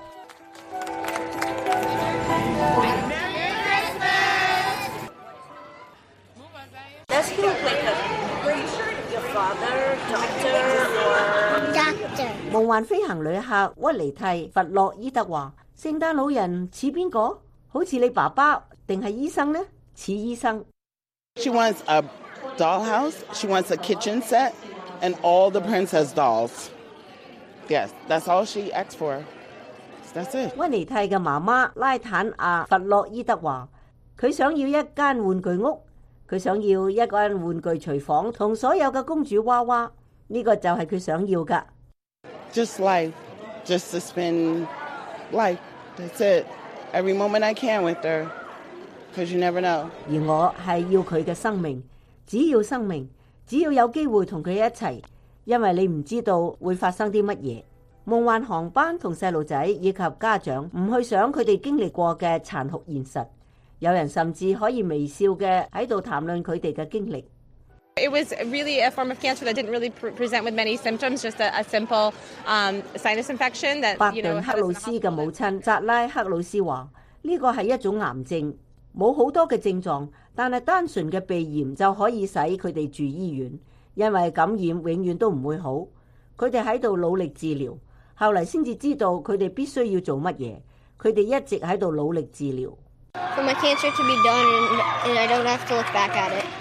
夢幻飛行旅客屈尼蒂弗洛伊德話：聖誕老人似邊個？好似你爸爸定係醫生呢？似醫生。 She wants a dollhouse, she wants a kitchen set, and all the princess dolls. Yes, that's all she asked for. That's it. 屈尼蒂嘅媽媽拉坦亞弗洛伊德話：佢想要一間玩具屋，佢想要一間玩具廚房同所有嘅公主娃娃，呢個就係佢想要㗎。 Just life, just to spend life. That's it. Every moment I can with her, because you never know. 而我係要佢嘅生命，只要生命，只要有機會同佢一齊，因為你唔知道會發生啲乜嘢。夢幻航班同細路仔以及家長唔去想佢哋經歷過嘅殘酷現實，有人甚至可以微笑嘅喺度談論佢哋嘅經歷。 It was really a form of cancer that didn't really present with many symptoms, just a simple sinus infection that, 伯頓克魯斯嘅母親扎拉克魯斯話：呢個係一種癌症，冇好多嘅症狀，但係單純嘅鼻炎就可以使佢哋住醫院，因為感染永遠都唔會好。佢哋喺度努力治療，後嚟先至知道佢哋必須要做乜嘢。佢哋一直喺度努力治療。 For my cancer to be done and I don't have to look back at it.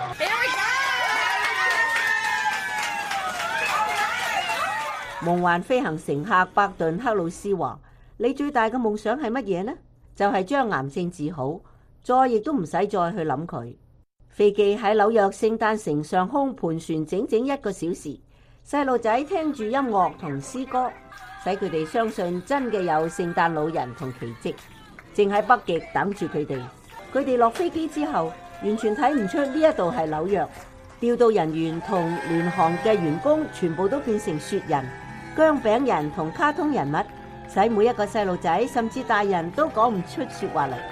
夢幻飛行乘客伯頓克魯斯話：你最大嘅夢想係乜嘢呢？就係將癌症治好，再亦都唔使再去諗佢。飛機喺紐約聖誕城上空盤旋整整1個小時，細路仔聽住音樂同詩歌，使佢哋相信真嘅有聖誕老人同奇蹟，正喺北極等住佢哋。佢哋落飛機之後，完全睇唔出呢一度係紐約。調度人員同聯航嘅員工全部都變成雪人、薑餅人同卡通人物，使每一個細路仔甚至大人都講唔出說話嚟。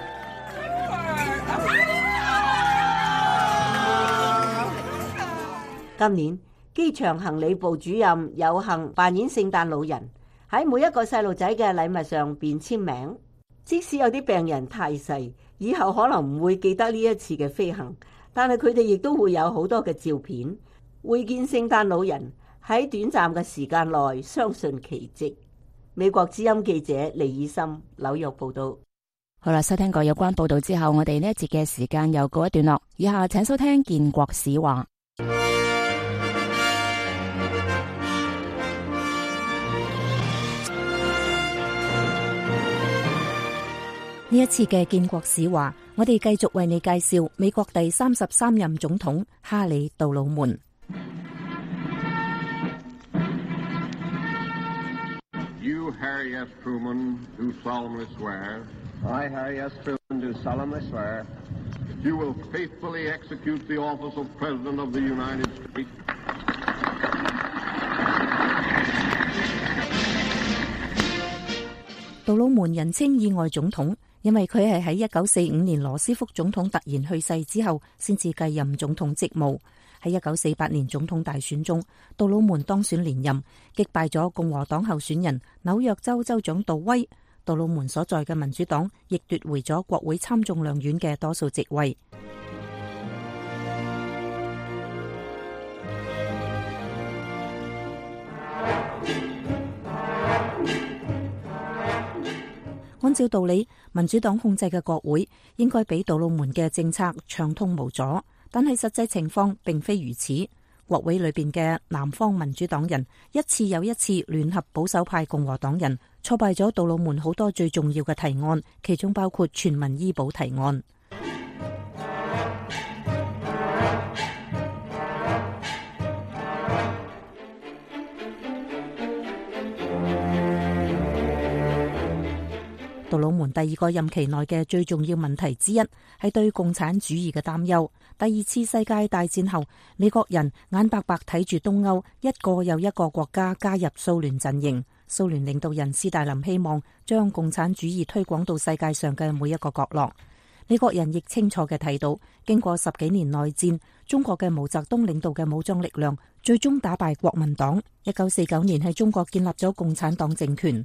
今年機場行李部主任有幸扮演聖誕老人，喺每一個細路仔嘅禮物上邊簽名。即使有啲病人太細，以後可能唔會記得呢一次嘅飛行，但係佢哋亦都會有好多嘅照片，會見聖誕老人。喺短暫嘅時間內相信奇蹟。美國之音記者尼爾森紐約報道。 好啦，收聽過有關報道之後，我哋呢一節嘅時間又告一段落。以下請收聽建國史話。呢一次嘅建國史話，我哋繼續為你介紹美國第33任總統哈里杜魯門。 You, Harry S. Truman, do solemnly swear I, Harry S. Truman, do solemnly swear you will faithfully execute the office of President of the United States. 杜魯門人稱意外總統，因為佢係喺1945年羅斯福總統突然去世之後，先至繼任總統職務。喺1948年總統大選中，杜魯門當選連任，擊敗咗共和黨候選人紐約州州長杜威。杜魯門所在嘅民主黨亦奪回咗國會參眾兩院嘅多數席位。按照道理，民主黨控制嘅國會應該比杜魯門嘅政策暢通無阻，但係實際情況並非如此。國會裏邊嘅南方民主黨人一次又一次聯合保守派共和黨人，挫敗咗杜魯門好多最重要嘅提案，其中包括全民醫保提案。杜魯門第二個任期內嘅最重要問題之一係對共產主義嘅擔憂。第二次世界大戰後，美國人眼白白睇住東歐一個又一個國家加入蘇聯陣營。蘇聯領導人斯大林希望將共產主義推廣到世界上嘅每一個角落。美國人亦清楚嘅睇到，經過10幾年內戰，中國嘅毛澤東領導嘅武裝力量最終打敗國民黨。1949年喺中國建立咗共產黨政權。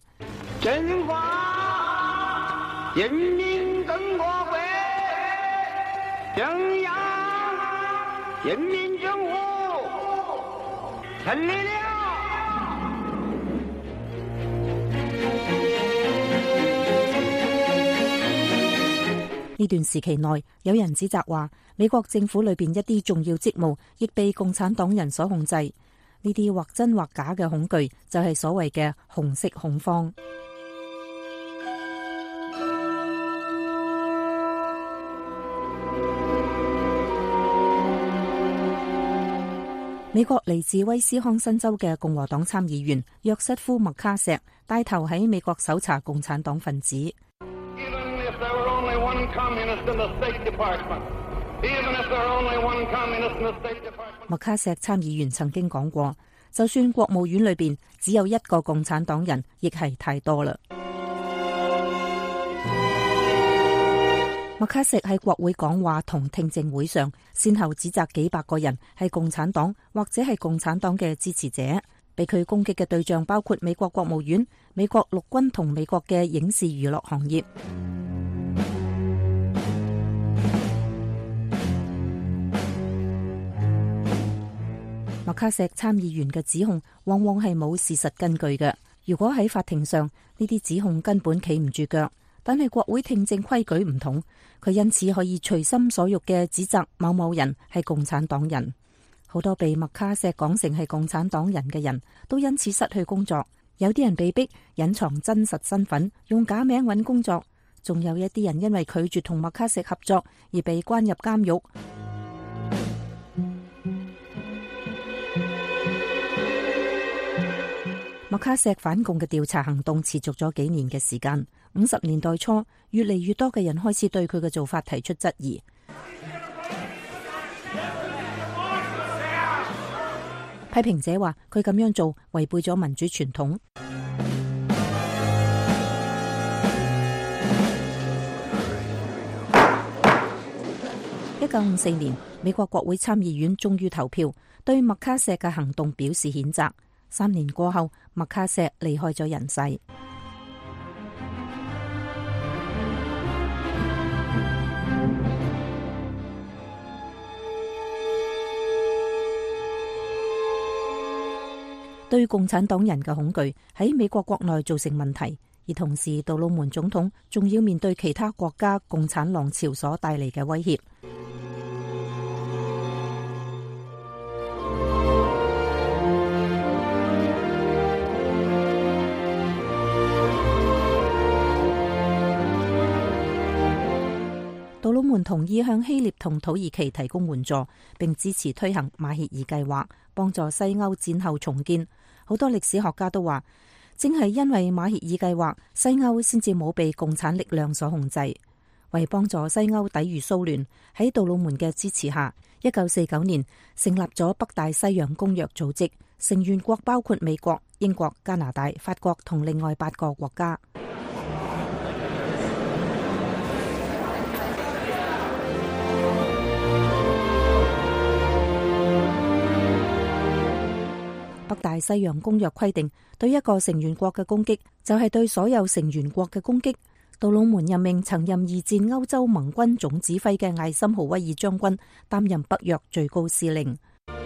人民共和國中央人民政府成立了。 呢段時期內，有人指責話，美國政府裏邊一啲重要職務亦被共產黨人所控制。呢啲或真或假嘅恐懼，就係所謂嘅紅色恐慌。美國嚟自威斯康辛州嘅共和黨參議員約瑟夫·麥卡錫帶頭喺美國搜查共產黨分子。麥卡錫參議員曾經講過，就算國務院裏邊只有一個共產黨人，亦係太多啦。麥卡錫喺國會講話同聽證會上，先後指責幾百個人係共產黨或者係共產黨嘅支持者。被佢攻擊嘅對象包括美國國務院、美國陸軍同美國嘅影視娛樂行業。麥卡錫參議員嘅指控往往係冇事實根據嘅。如果喺法庭上，呢啲指控根本企唔住腳。但係國會聽證規矩唔同，佢因此可以隨心所欲嘅指責某某人係共產黨人。好多被麥卡錫講成係共產黨人嘅人都因此失去工作，有啲人被逼隱藏真實身份，用假名揾工作，仲有一啲人因為拒絕同麥卡錫合作而被關入監獄。麥卡錫反共嘅調查行動持續咗幾年嘅時間。50年代初，越嚟越多嘅人開始對佢嘅做法提出質疑。批評者話佢咁樣做違背咗民主傳統。1954年，美國國會參議院終於投票對麥卡錫嘅行動表示譴責。3年過後，麥卡錫離開咗人世。對共產黨人嘅恐懼喺美國國內造成問題，而同時杜魯門總統仲要面對其他國家共產浪潮所帶嚟嘅威脅。杜魯門同意向希臘同土耳其提供援助，並支持推行馬歇爾計劃，幫助西歐戰後重建。好多歷史學家都話， 正係因為馬歇爾計劃，西歐先至冇被共產力量所控制。為幫助西歐抵禦蘇聯，喺杜魯門嘅支持下，1949年成立咗北大西洋公約組織，成員國包括美國、英國、加拿大、法國同另外8個國家。北大西洋公約規定，對一個成員國嘅攻擊就係對所有成員國嘅攻擊。杜魯門任命曾任二戰歐洲盟軍總指揮嘅艾森豪威爾將軍擔任北約最高司令。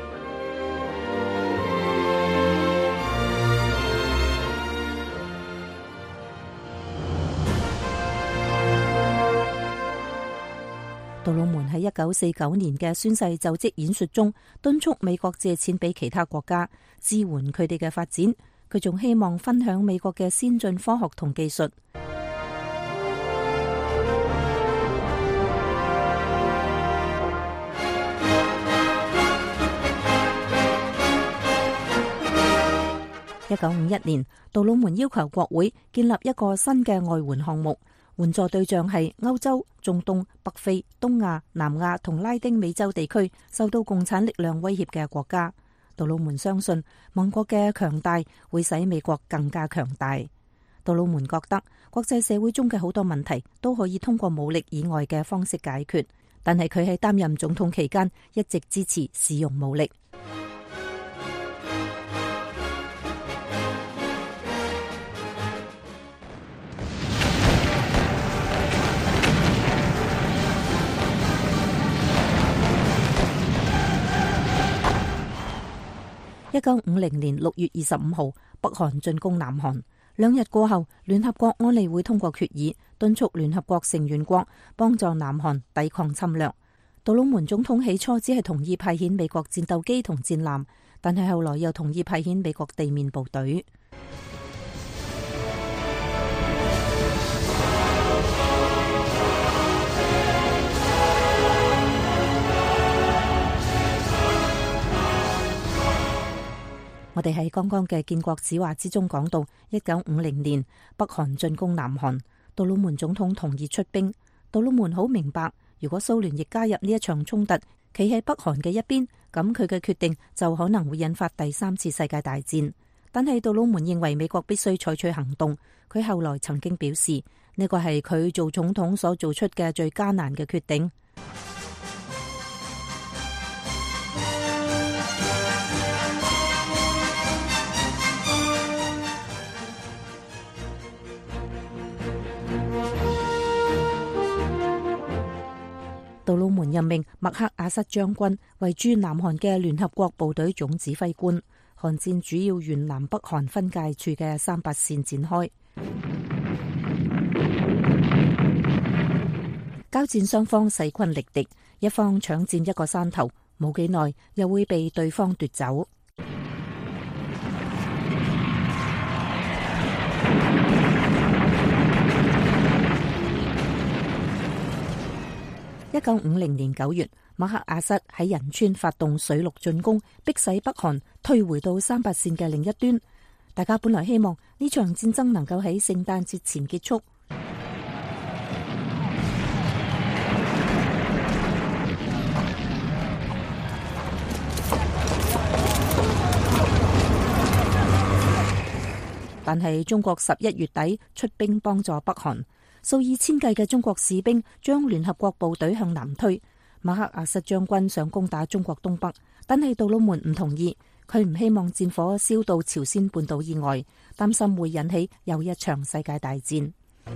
杜魯門喺1949年嘅宣誓就職演說中，敦促美國借錢俾其他國家支援佢哋嘅發展。佢仲希望分享美國嘅先進科學同技術。1951年，杜魯門要求國會建立一個新嘅外援項目，援助對象係歐洲、中東、北非、東亞、南亞同拉丁美洲地區受到共產力量威脅嘅國家。杜魯門相信盟國嘅強大會使美國更加強大。杜魯門覺得國際社會中嘅好多問題都可以通過武力以外嘅方式解決，但係佢喺擔任總統期間一直支持使用武力。1950年6月25號，北韓進攻南韓。2日過後，聯合國安理會通過決議，敦促聯合國成員國幫助南韓抵抗侵略。杜魯門總統起初只係同意派遣美國戰鬥機同戰艦，但係後來又同意派遣美國地面部隊。我哋喺剛剛嘅建國史話之中講到，1950年北韓進攻南韓，杜魯門總統同意出兵。杜魯門好明白，如果蘇聯亦加入呢一場衝突，企喺北韓嘅一邊，咁佢嘅決定就可能會引發第3次世界大戰。但係杜魯門認為美國必須採取行動。佢後來曾經表示，呢個係佢做總統所做出嘅最艱難嘅決定。杜魯門任命麥克阿瑟將軍為駐南韓嘅聯合國部隊總指揮官，韓戰主要沿南北韓分界處嘅3-8線展開。交戰雙方勢均力敵，一方搶佔一個山頭，冇幾耐又會被對方奪走。1950年9月，麥克阿瑟喺仁川發動水陸進攻，迫使北韓退回到3-8線嘅另一端。大家本來希望呢場戰爭能夠喺聖誕節前結束，但係中國11月底出兵幫助北韓。數以千計嘅中國士兵將聯合國部隊向南推，麥克阿瑟將軍想攻打中國東北，但係杜魯門唔同意，佢唔希望戰火燒到朝鮮半島以外，擔心會引起又一場世界大戰。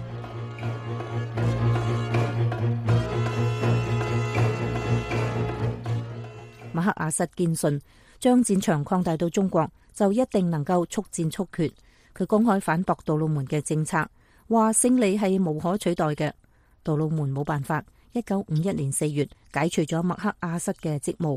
麥克阿瑟堅信，將戰場擴大到中國就一定能夠速戰速決。佢公開反駁杜魯門嘅政策，話勝利係無可取代嘅。杜魯門冇辦法，1951年4月解除咗麥克阿瑟嘅職務。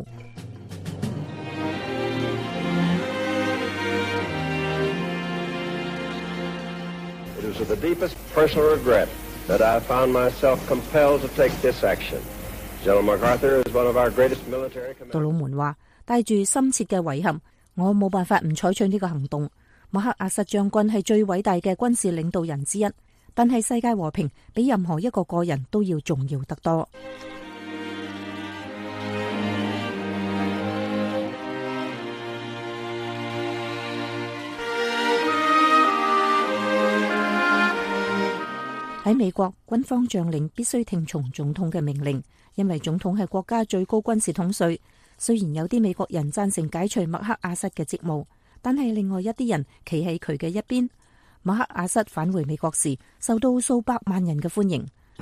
It is with the deepest personal regret that I found myself compelled to take this action. General MacArthur is one of our greatest military commanders. 杜魯門話，帶住深切嘅遺憾，我冇辦法唔採取呢個行動。 馬克阿薩將軍係最偉大嘅軍事領導人之一，但係世界和平比任何一個個人都要重要得多。喺美國，軍方將領必須聽從總統嘅命令，因為總統係國家最高軍事統帥。雖然有啲美國人贊成解除麥克阿瑟嘅職務，但係另外一啲人企喺佢嘅一邊。麥克阿瑟返回美國時，受到數百萬人嘅歡迎。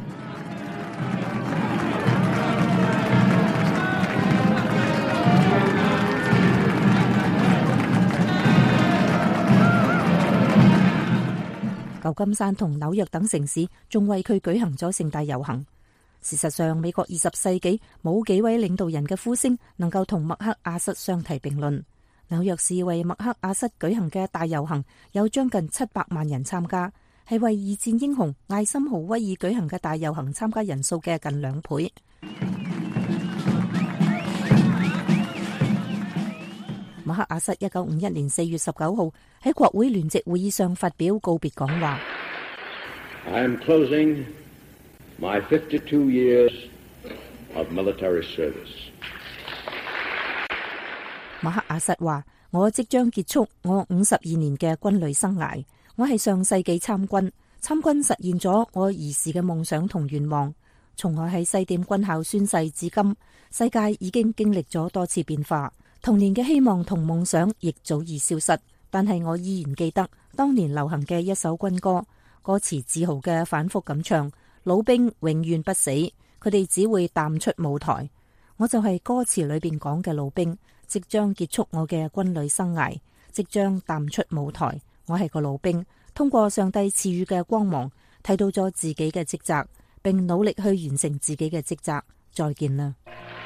舊金山同紐約等城市仲為佢舉行咗盛大遊行。事實上，美國20世紀冇幾位領導人嘅呼聲能夠同麥克阿瑟相提並論。紐約市為麥克阿瑟舉行嘅大遊行有將近700萬人參加，係為二戰英雄艾森豪威爾舉行嘅大遊行參加人數嘅近2倍。麥克阿瑟1951年4月19號喺國會聯席會議上發表告別講話。 I am closing my 52 years of military service. 麥克阿瑟話：我即將結束我52年嘅軍旅生涯。我係上世紀參軍實現咗我兒時嘅夢想同願望。從我喺西點軍校宣誓至今，世界已經經歷咗多次變化。童年嘅希望同夢想亦早已消失，但係我依然記得當年流行嘅一首軍歌，歌詞自豪嘅反覆咁唱：老兵永遠不死，佢哋只會淡出舞台。我就係歌詞裏邊講嘅老兵，即將結束我嘅軍旅生涯，即將淡出舞台。我係個老兵，通過上帝賜予嘅光芒，睇到咗自己嘅職責，並努力去完成自己嘅職責。再見啦！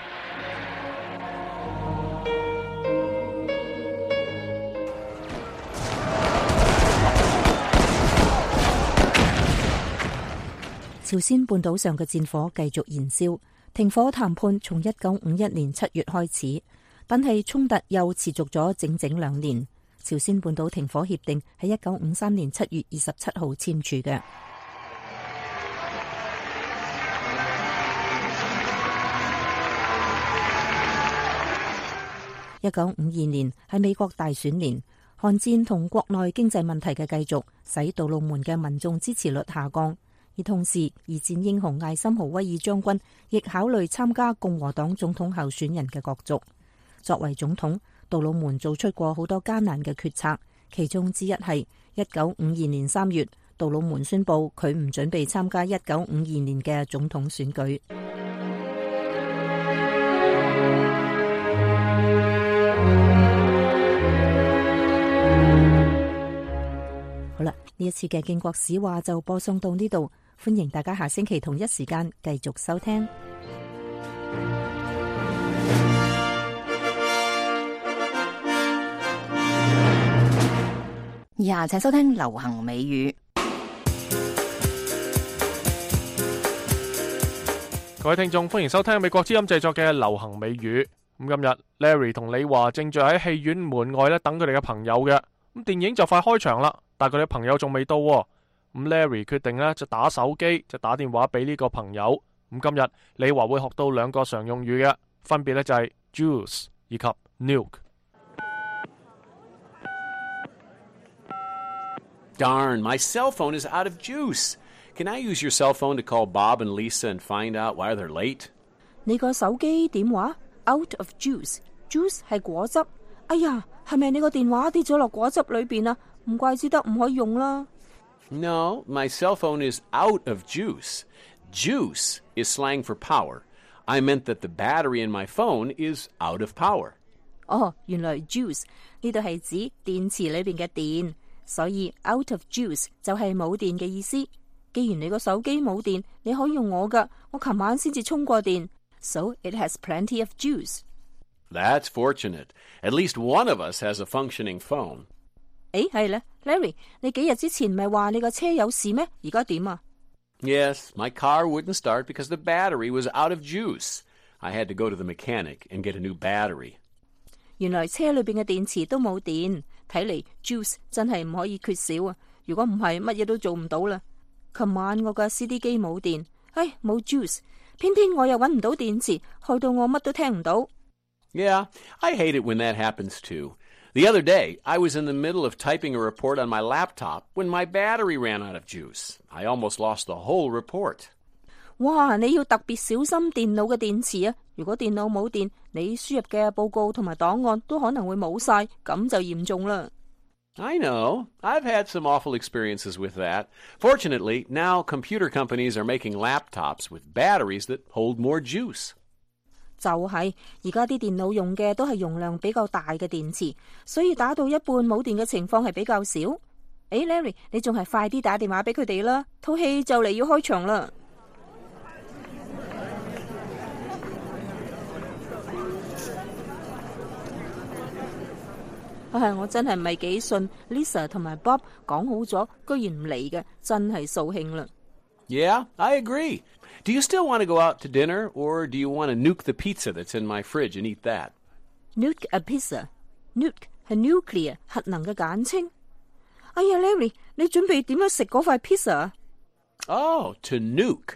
朝鮮半島上嘅戰火繼續燃燒，停火談判從1951年7月開始，但係衝突又持續咗整整2年。朝鮮半島停火協定喺1953年7月27號簽署嘅。1952年係美國大選年，韓戰同國內經濟問題嘅繼續，使杜魯門嘅民眾支持率下降。而同時，二戰英雄艾森豪威爾將軍亦考慮參加共和黨總統候選人嘅角逐。作為總統，杜魯門做出過好多艱難嘅決策，其中之一係1952年3月，杜魯門宣布佢唔準備參加1952年嘅總統選舉。好啦，呢一次嘅建國史話就播送到呢度。歡迎大家下星期同一時間繼續收聽。 以下請收聽流行美語。 各位聽眾，歡迎收聽美國之音製作嘅流行美語。咁今日 Larry 同李華正在喺戲院門外等佢哋嘅朋友嘅。咁電影就快開場啦，但係佢哋朋友仲未到。咁 Larry 決定就打手機，就打電話俾呢個朋友。咁今日李華會學到2個常用語嘅，分別就係 juice 以及 nuke。 Darn, my cell phone is out of juice. Can I use your cell phone to call Bob and Lisa and find out why they're late? 你個手機點話 out of juice？Juice 係果汁。哎呀，係咪你個電話跌咗落果汁裏邊啊？唔怪之得唔可以用啦。 No, my cell phone is out of juice. Juice is slang for power. I meant that the battery in my phone is out of power. 哦，原來 juice 呢度係指電池裏邊嘅電，所以 out of juice 就係冇電嘅意思。既然你個手機冇電，你可以用我噶，我琴晚先至充過電。So it has plenty of juice. That's fortunate. At least one of us has a functioning phone. 誒，係咧 ，Larry， 你幾日之前咪話你個車有事咩？而家點啊？ Yes, my car wouldn't start because the battery was out of juice. I had to go to the mechanic and get a new battery. 原來車裏邊嘅電池都冇電，睇嚟 juice 真係唔可以缺少啊！如果唔係，乜嘢都做唔到啦。琴晚我嘅 CD 機冇電，冇 juice， 偏偏我又揾唔到電池，害到我乜都聽唔到。 Yeah, I hate it when that happens too. The other day, I was in the middle of typing a report on my laptop when my battery ran out of juice. I almost lost the whole report. 哇！你要特別小心電腦嘅電池啊！如果電腦冇電，你輸入嘅報告同埋檔案都可能會冇晒，咁就嚴重啦。 I know. I've had some awful experiences with that. Fortunately, now computer companies are making laptops with batteries that hold more juice. 就係而家啲電腦用嘅都係容量比較大嘅電池，所以打到一半冇電嘅情況係比較少。Larry， 你仲係快啲打電話俾佢哋啦，套戲就嚟要開場啦。我真係唔係幾信 Lisa 同埋 Bob 講好咗，居然唔嚟嘅，真係掃興啦。 Yeah, I agree. Do you still want to go out to dinner, or do you want to nuke the pizza that's in my fridge and eat that? Nuke a pizza. Nuke 係 nuclear 核能嘅簡稱。Larry， 你準備點樣食嗰塊 pizza？ Oh, to nuke.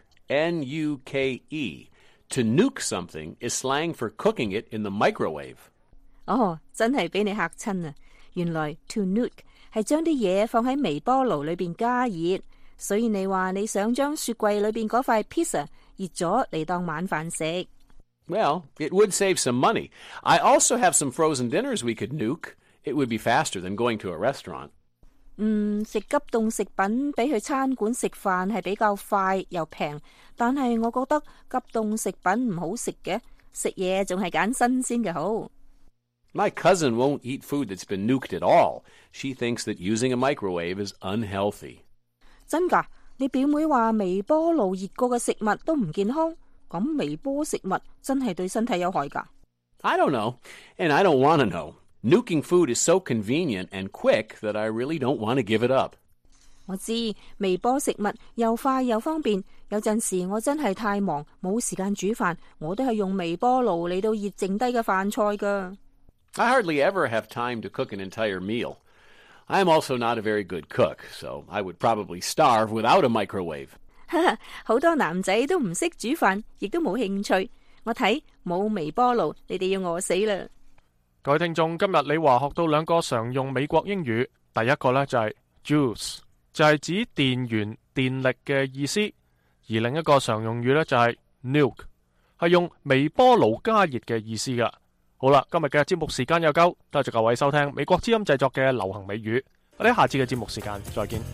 N-U-K-E. To nuke something is slang for cooking it in the microwave. 真係俾你嚇親啊！原來 to nuke 係將啲嘢放喺微波爐裏邊加熱，所以你話你想將雪櫃裏邊嗰塊 pizza 熱咗嚟當晚飯食。 Well, it would save some money. I also have some frozen dinners we could nuke. It would be faster than going to a restaurant. 食急凍食品比去餐館食飯係比較快又平，但係我覺得急凍食品唔好食嘅，食嘢仲係揀新鮮嘅好。 My cousin won't eat food that's been nuked at all. She thinks that using a microwave is unhealthy. 真㗎？你表妹話微波爐熱過嘅食物都唔健康，咁微波食物真係對身體有害㗎？ I don't know, and I don't want to know. Nuking food is so convenient and quick that I really don't want to give it up. 我知微波食物又快又方便，有陣時我真係太忙冇時間煮飯，我都係用微波爐嚟到熱剩低嘅飯菜㗎。 I hardly ever have time to cook an entire meal. I'm also not a very good cook, so I would probably starve without a microwave. 好多男仔都唔識煮飯，亦都冇興趣。我睇冇微波爐，你哋要餓死啦！ 各位聽眾，今日你話學到兩個常用美國英語，第一個呢就係 juice， 就係指電源、電力嘅意思，而另一個常用語呢就係 nuke， 係用微波爐加熱嘅意思噶。好啦，今日嘅節目時間又夠，多謝各位收聽美國之音製作嘅流行美語，我哋下次嘅節目時間再見。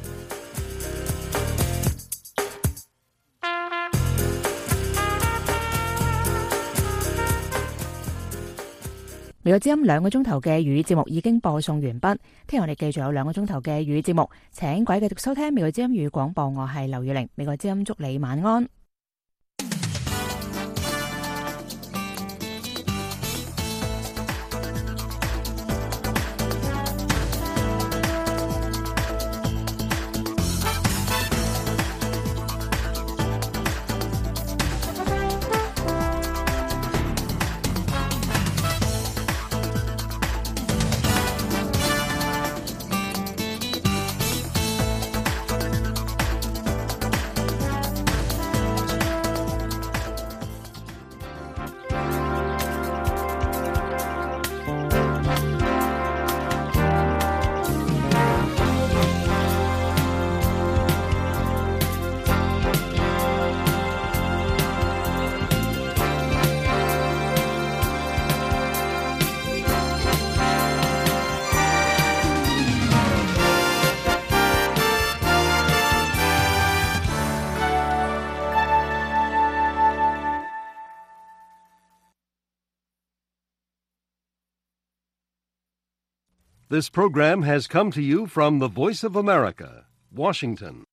美國之音2個鐘頭嘅粵語節目已經播送完畢，聽日我哋繼續有2個鐘頭嘅粵語節目，請各位繼續收聽美國之音粵語廣播，我係劉月玲，美國之音祝你晚安。 This program has come to you from the Voice of America, Washington.